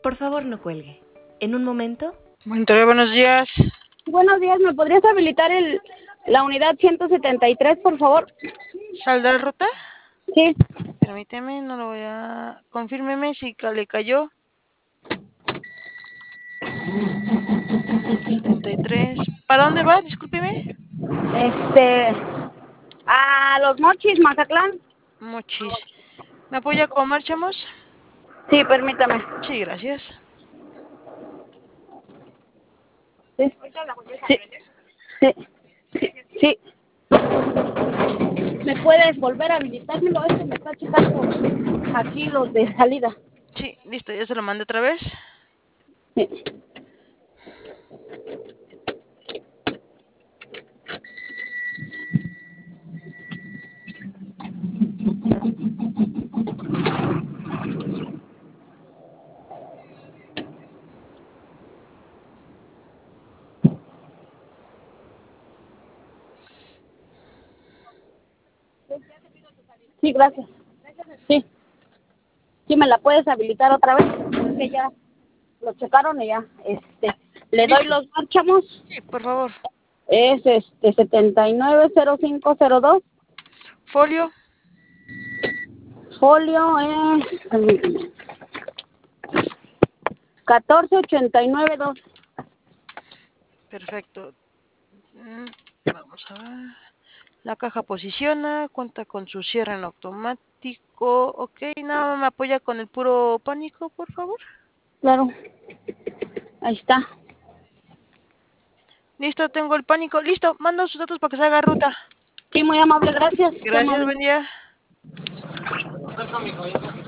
Por favor, no cuelgue. En un momento... Monterrey, buenos días. Buenos días, ¿me podrías habilitar la unidad 173, por favor? ¿Saldrá ruta? Sí. Permíteme, no lo voy a... Confírmeme si le cayó. 173. ¿Para dónde va? Discúlpeme. A Los Mochis, Mazatlán. Mochis. ¿Me apoya con marchamos? Sí, permítame. Sí, gracias. Sí. Sí. Sí. Sí. ¿Me puedes volver a habilitármelo? Es que me está checando aquí los de salida. Sí, listo, ya se lo mandé otra vez. Sí. Sí, gracias. Sí. Sí, me la puedes habilitar otra vez. Es que ya lo checaron y ya. Le doy Listo. los marchamos. Sí, por favor. Es 790502. Folio. Folio es 14892. Perfecto. Vamos a ver. La caja posiciona, cuenta con su cierre en automático. Ok, nada más me apoya con el puro pánico, por favor. Claro. Ahí está. Listo, tengo el pánico. Listo, mando sus datos para que se haga ruta. Sí, muy amable, gracias. Qué Gracias, amable. buen día.